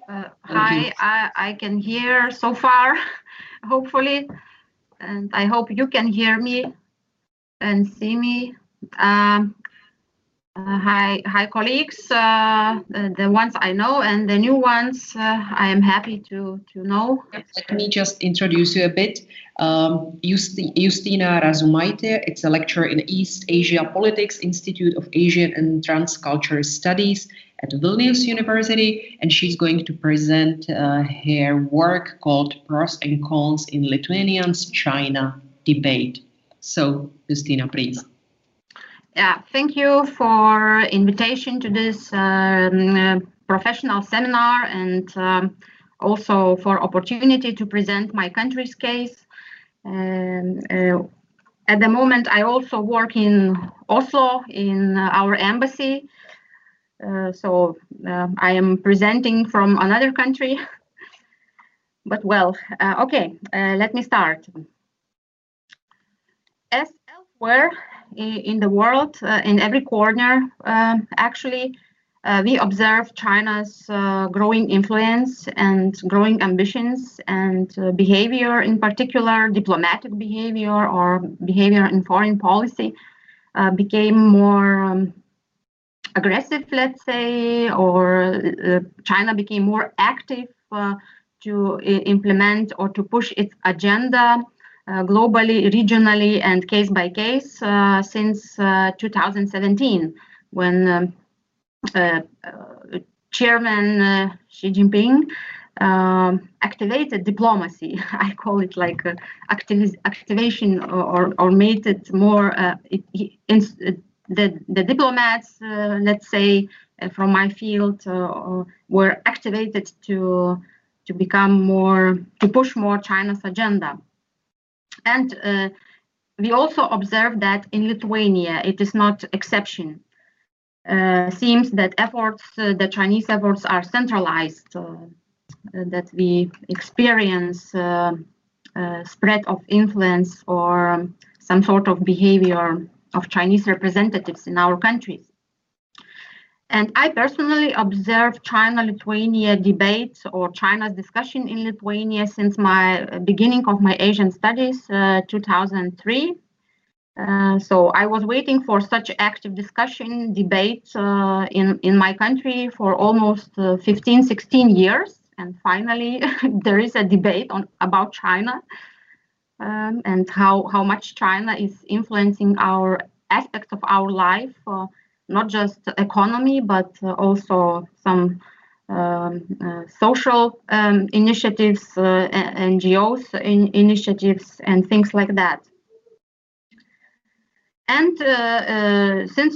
Thank you. Hi, I can hear so far, hopefully, and I hope you can hear me and see me. Hi, colleagues, the ones I know and the new ones. I am happy to know. Let me just introduce you a bit. Justina Razumaite, it's a lecturer in East Asia Politics, Institute of Asian and Transcultural Studies at Vilnius University, and she's going to present her work called Pros and Cons in Lithuanians China Debate. So, Justina, please. Yeah, thank you for invitation to this professional seminar and also for opportunity to present my country's case. At the moment, I also work in Oslo in our embassy. So I am presenting from another country. But well, okay, let me start. As elsewhere in the world, in every corner, actually, we observe China's growing influence and growing ambitions and behavior, in particular, diplomatic behavior or behavior in foreign policy became more aggressive, let's say, or China became more active to implement or to push its agenda globally, regionally, and case by case since 2017, when Chairman Xi Jinping activated diplomacy. I call it like activation or made it more. The diplomats, let's say, from my field, were activated to become more, to push more China's agenda. And we also observe that in Lithuania, it is not exception. Seems that efforts, the Chinese efforts are centralized, that we experience spread of influence or some sort of behavior of Chinese representatives in our countries. And I personally observed China-Lithuania debate or China's discussion in Lithuania since my beginning of my Asian studies, 2003. So I was waiting for such active discussion, debate in my country for almost 15, 16 years. And finally, there is a debate about China and how much China is influencing our aspects of our life, not just economy, but also some social initiatives, NGOs initiatives, and things like that. And since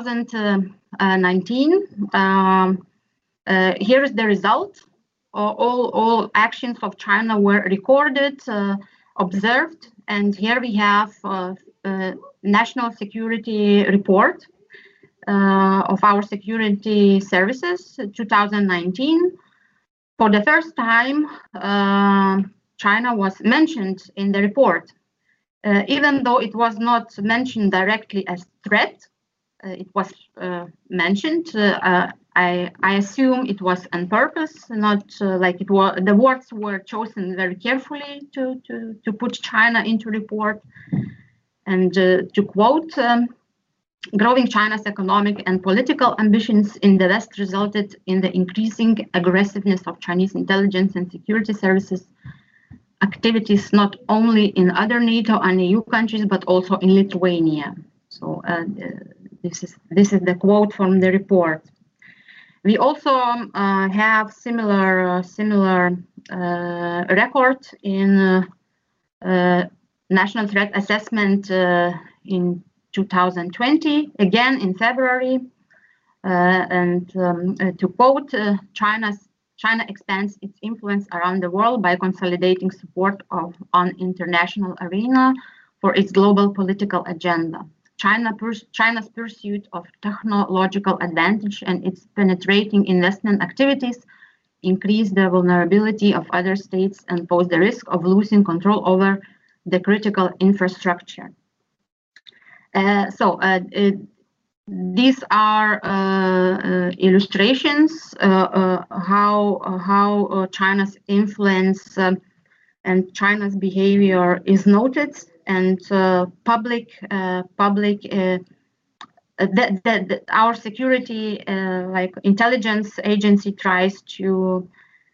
2019, here is the result. All actions of China were recorded, observed, and here we have National Security Report of our security services, 2019. For the first time, China was mentioned in the report. Even though it was not mentioned directly as threat, it was mentioned. I assume it was on purpose, not like it was. The words were chosen very carefully to put China into report. And to quote, growing China's economic and political ambitions in the West resulted in the increasing aggressiveness of Chinese intelligence and security services activities, not only in other NATO and EU countries, but also in Lithuania. So this is the quote from the report. We also have similar record in National Threat Assessment in 2020, again in February, and to quote, China expands its influence around the world by consolidating support on international arena for its global political agenda. China's pursuit of technological advantage and its penetrating investment activities increase the vulnerability of other states and pose the risk of losing control over the critical infrastructure. these are illustrations how China's influence and China's behavior is noted, and our security, like intelligence agency, tries to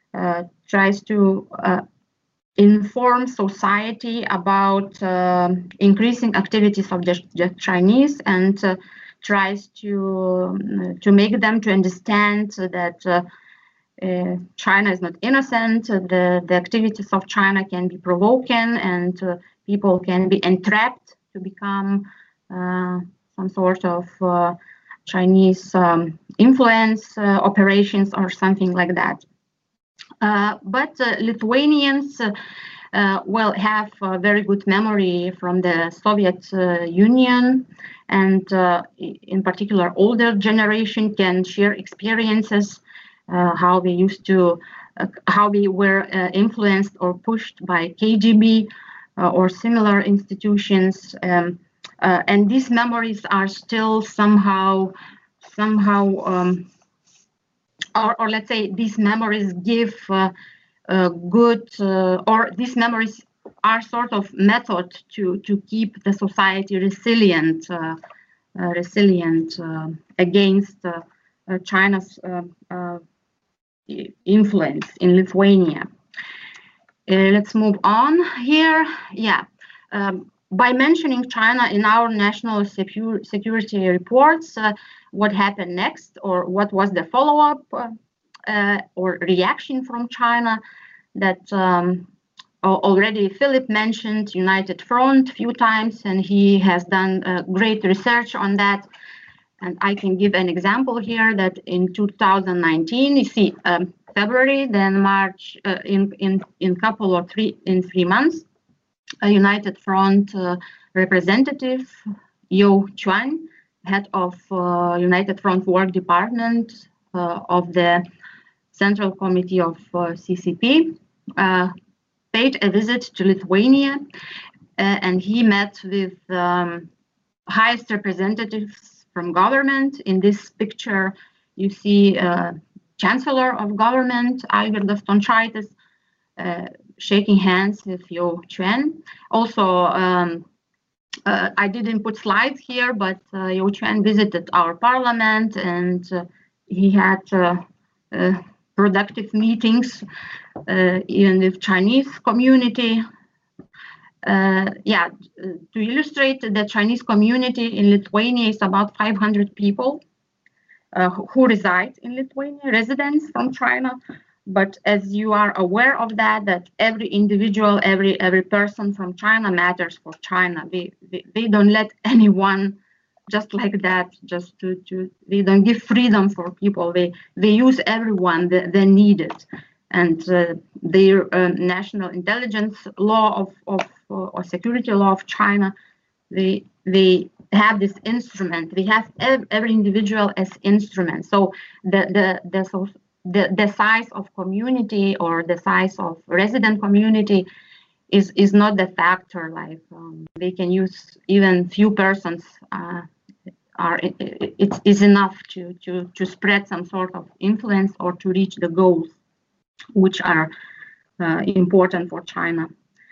inform society about increasing activities of the Chinese, and tries to make them to understand that China is not innocent. The activities of China can be provoking, and people can be entrapped to become some sort of Chinese influence operations or something like that. But Lithuanians well, have a very good memory from the Soviet Union, and in particular older generation can share experiences how we used to how we were influenced or pushed by KGB or similar institutions, and these memories are still somehow or let's say these memories give good or these memories are sort of method to keep the society resilient against China's influence in Lithuania. Let's move on here. Yeah. By mentioning China in our national security reports, what happened next, or what was the follow-up or reaction from China, that already Philip mentioned United Front a few times, and he has done great research on that. And I can give an example here that in 2019, you see February, then March, in couple or 3 months, a United Front representative, Yao Chuan, head of United Front Work Department of the Central Committee of CCP, paid a visit to Lithuania, and he met with highest representatives from government. In this picture, you see Chancellor of Government, Algirdas Stončaitis, shaking hands with Yao Chuan. Also, I didn't put slides here, but Yao Chuan visited our parliament, and he had productive meetings even with Chinese community. Yeah, to illustrate, the Chinese community in Lithuania is about 500 people who reside in Lithuania, residents from China. But as you are aware of that every individual, every person from China matters for China. They don't let anyone just like that, just they don't give freedom for people. They use everyone they need it. And their national intelligence law or security law of China, they have this instrument. They have every individual as instrument. So the size of community or the size of resident community is not the factor. Like they can use even few persons it is enough to spread some sort of influence or to reach the goals which are important for China.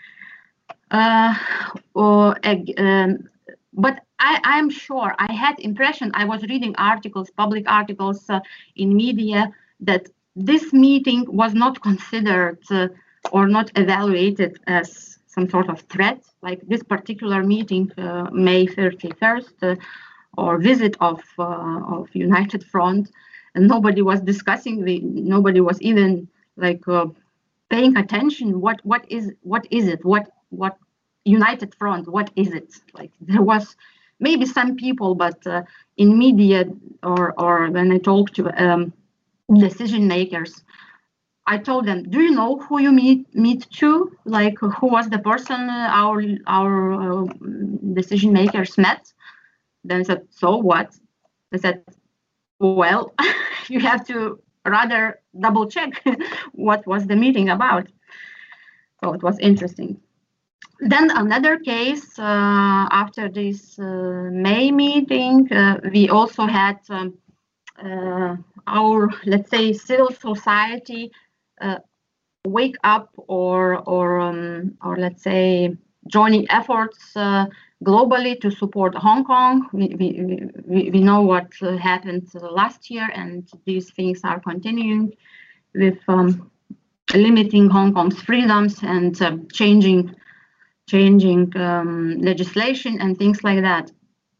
But I'm sure, I had impression, I was reading articles, public articles in media, that this meeting was not considered or not evaluated as some sort of threat, like this particular meeting, May 31st, or visit of United Front, and nobody was discussing, nobody was even like paying attention. What is it? What United Front? What is it? Like there was maybe some people, but in media or when I talked to decision makers, I told them, do you know who you meet to? Like who was the person our decision makers met? Then I said, so what? I said, well, you have to rather double check what was the meeting about. So it was interesting. Then another case after this May meeting, we also had our, let's say, civil society wake up or let's say joining efforts globally to support Hong Kong. We know what happened last year, and these things are continuing with limiting Hong Kong's freedoms and changing legislation and things like that.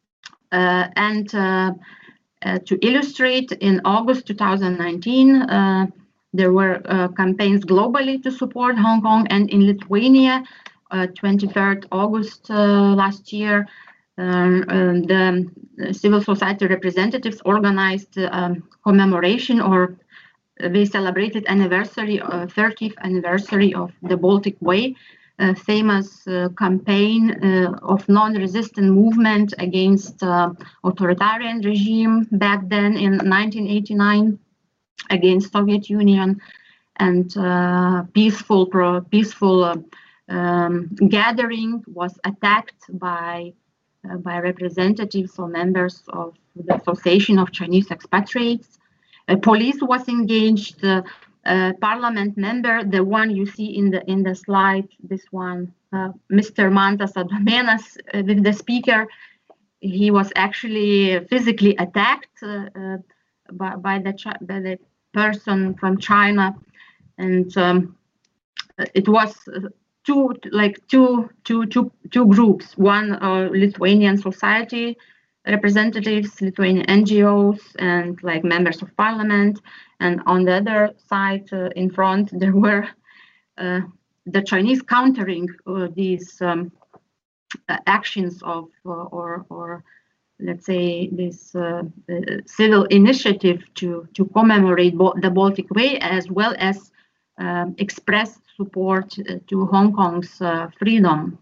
To illustrate, in August 2019, there were campaigns globally to support Hong Kong, and in Lithuania, 23rd August last year, the civil society representatives organized commemoration, or they celebrated 30th anniversary of the Baltic Way, a famous campaign of non-resistant movement against authoritarian regime back then in 1989 against Soviet Union, and peaceful gathering was attacked by representatives or members of the Association of Chinese Expatriates. Police was engaged. Parliament member, the one you see in the slide, this one, Mr. Mantas Adomėnas, with the speaker, he was actually physically attacked by the person from China, and it was two groups. One Lithuanian society representatives, Lithuanian NGOs, and like members of parliament, and on the other side, in front, there were the Chinese countering these actions of or let's say this civil initiative to commemorate the Baltic Way, as well as express support to Hong Kong's freedom.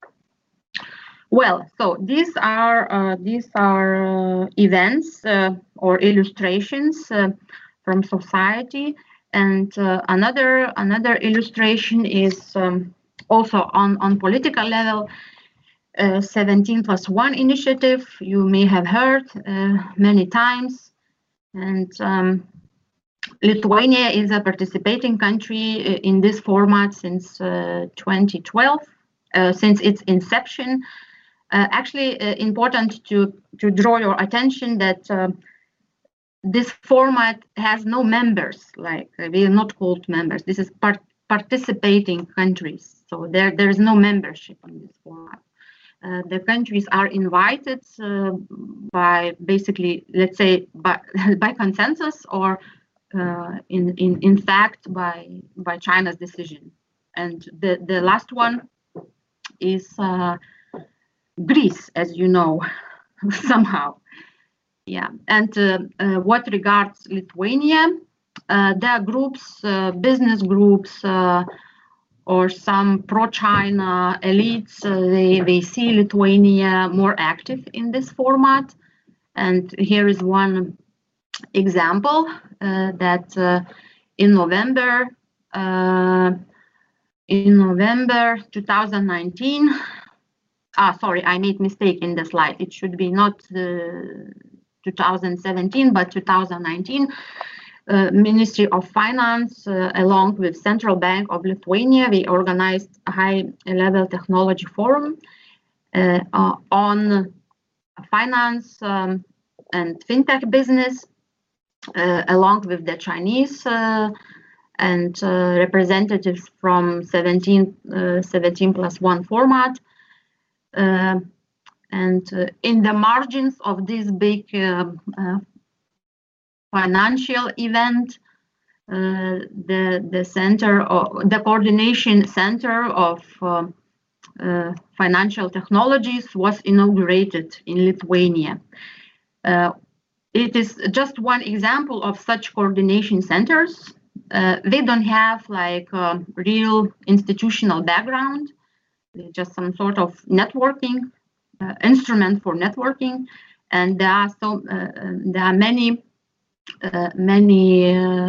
Well, so these are events or illustrations from society, and another illustration is also on political level. 17+1 initiative, you may have heard many times, and Lithuania is a participating country in this format since 2012, since its inception. Actually, important to draw your attention that this format has no members, like we are not called members. This is participating countries, so there is no membership in this format. The countries are invited by basically, let's say, by consensus, or in fact by China's decision. And the last one is Greece, as you know, somehow. Yeah, and what regards Lithuania, there are groups, business groups, or some pro-China elites, they see Lithuania more active in this format. And here is one example that in November 2019, sorry, I made mistake in the slide. It should be not 2017, but 2019. Ministry of Finance, along with Central Bank of Lithuania, we organized a high-level technology forum on finance and fintech business, along with the Chinese and representatives from 17+1 format. And in the margins of this big financial event, the center, or the coordination center of financial technologies was inaugurated in Lithuania. It is just one example of such coordination centers. They don't have like real institutional background, just some sort of networking instrument for networking, and there are many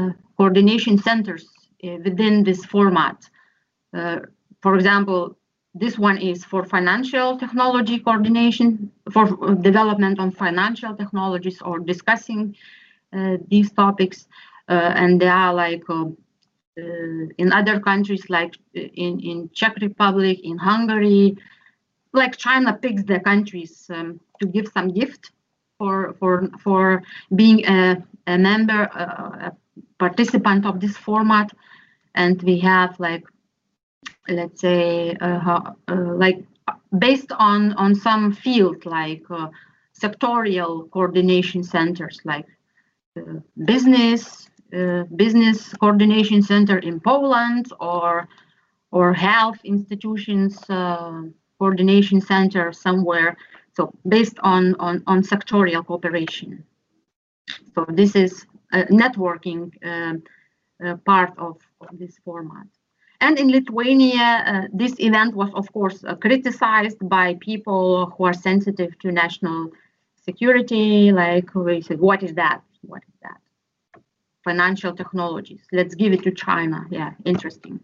coordination centers within this format. For example, This one is for financial technology coordination, for development on financial technologies or discussing these topics. And they are like in other countries, like in Czech Republic, in Hungary, like China picks the countries to give some gift for being a member, a participant of this format. And we have like, let's say, like based on some field, like sectorial coordination centers, like business coordination center in Poland, or health institutions coordination center somewhere. So based on sectorial cooperation. So this is a networking part of this format. And in Lithuania, this event was, of course, criticized by people who are sensitive to national security. Like we said, what is that? What is that? Financial technologies. Let's give it to China. Yeah, interesting.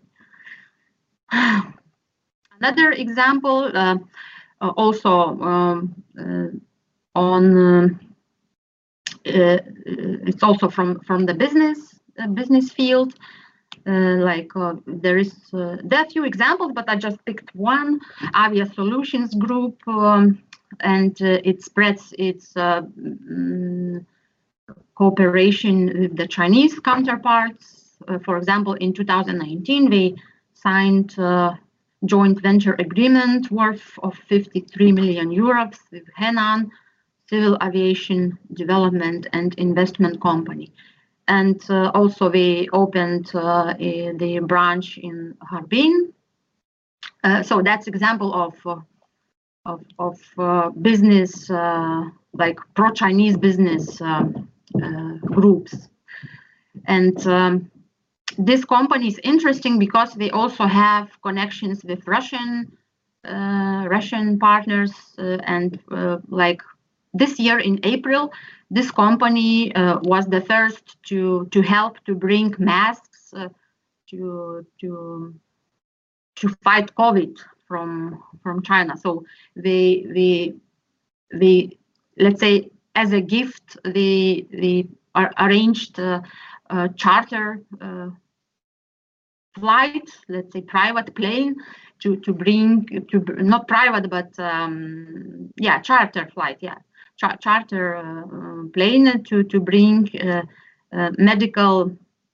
Another example, also it's also from the business field. Like there are a few examples, but I just picked one. Avia Solutions Group, and it spreads its cooperation with the Chinese counterparts. For example, in 2019, we signed a joint venture agreement worth of 53 million euros with Henan Civil Aviation Development and Investment Company. And also we opened the branch in Harbin. So that's example of business, like pro-Chinese business groups. And this company is interesting because they also have connections with Russian partners, and like this year in April, this company was the first to help to bring masks to fight COVID from China. So they let's say as a gift they arranged a charter flight, let's say private plane, to bring not private but yeah, charter flight, yeah, charter plane to bring medical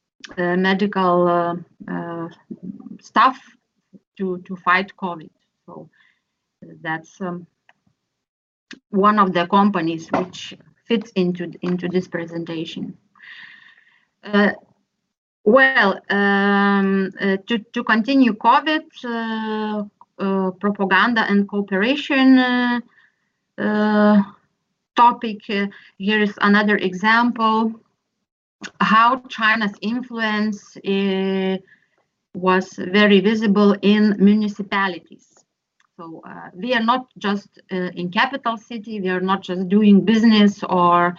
stuff to fight COVID. So that's one of the companies which fits into this presentation. Well, to continue COVID propaganda and cooperation topic, here is another example how China's influence was very visible in municipalities. So we are not just in capital city, we are not just doing business or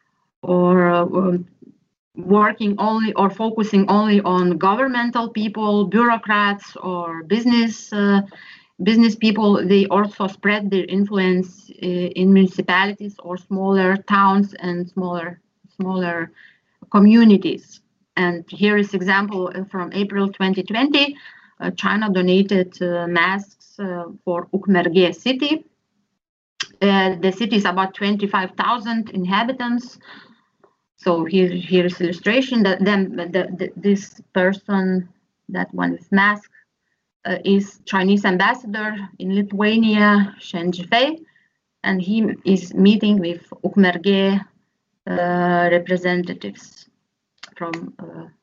working only or focusing only on governmental people, bureaucrats, or business people. They also spread their influence in municipalities or smaller towns and smaller communities. And here is example from April 2020. China donated masks for Ukmergė city. The city is about 25,000 inhabitants. So here is illustration that this person, that one with mask, is Chinese ambassador in Lithuania, Shen Zhifei, and he is meeting with Ukmergė representatives from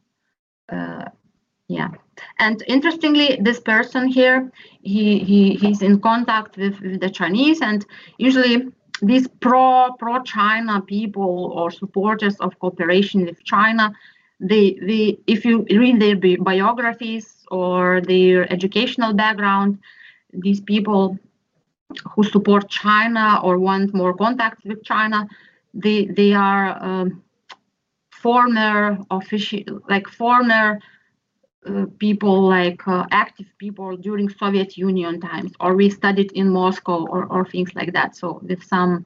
yeah. And interestingly, this person here, he's in contact with the Chinese, and usually these pro-China people or supporters of cooperation with China, they if you read their biographies or their educational background, these people who support China or want more contact with China, they are former people like active people during Soviet Union times, or we studied in Moscow, or things like that. So with some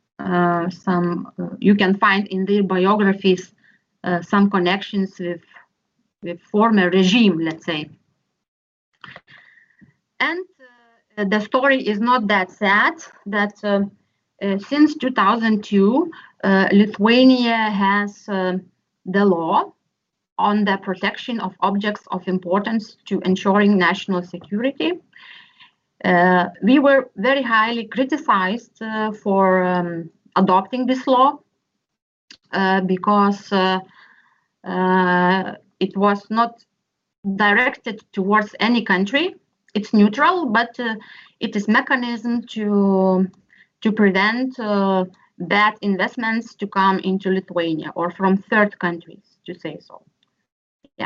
you can find in their biographies some connections with former regime, let's say. And the story is not that sad. That since 2002, Lithuania has the law on the protection of objects of importance to ensuring national security. We were very highly criticized for adopting this law because it was not directed towards any country. It's neutral, but it is mechanism to prevent bad investments to come into Lithuania or from third countries, to say so. Yeah,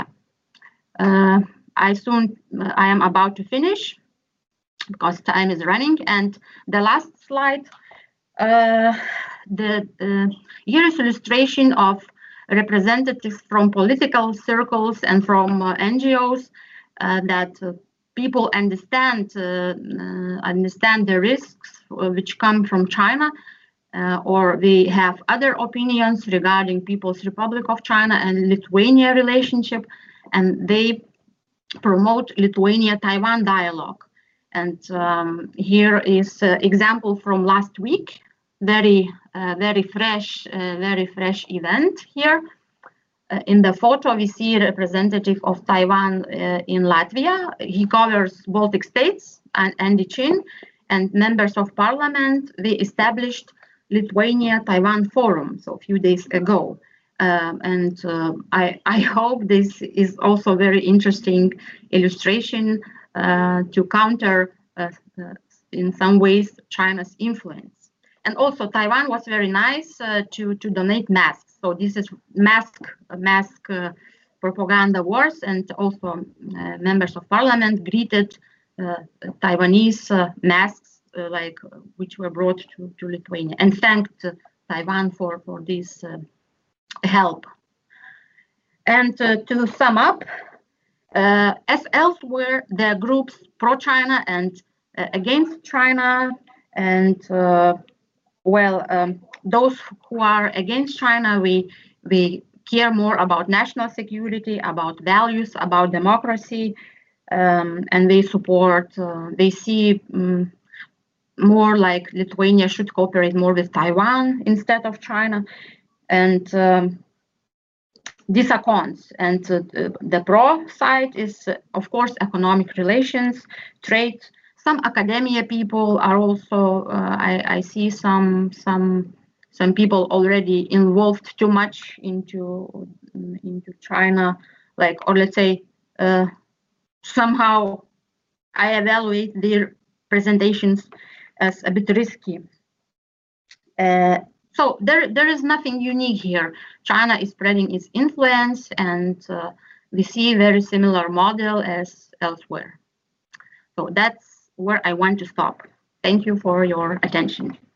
I am about to finish because time is running. And the last slide, here is illustration of representatives from political circles and from NGOs that people understand the risks which come from China, or they have other opinions regarding People's Republic of China and Lithuania relationship, and they promote Lithuania-Taiwan dialogue. And here is an example from last week, very fresh event here. In the photo, we see a representative of Taiwan in Latvia. He covers Baltic states and Andichin, and members of parliament. They established Lithuania-Taiwan Forum, so a few days ago. I hope this is also very interesting illustration to counter, in some ways, China's influence. And also, Taiwan was very nice to donate masks. So this is mask propaganda wars, and also members of parliament greeted Taiwanese masks which were brought to Lithuania, and thanked Taiwan for this help. And to sum up, as elsewhere, there are groups pro-China and against China, and those who are against China, we care more about national security, about values, about democracy, and they support, they see more like Lithuania should cooperate more with Taiwan instead of China. And these are cons. And the pro side is, of course, economic relations, trade. Some academia people are also, I see some people already involved too much into China, or let's say, somehow I evaluate their presentations as a bit risky. So there is nothing unique here. China is spreading its influence, and we see a very similar model as elsewhere. So that's where I want to stop. Thank you for your attention.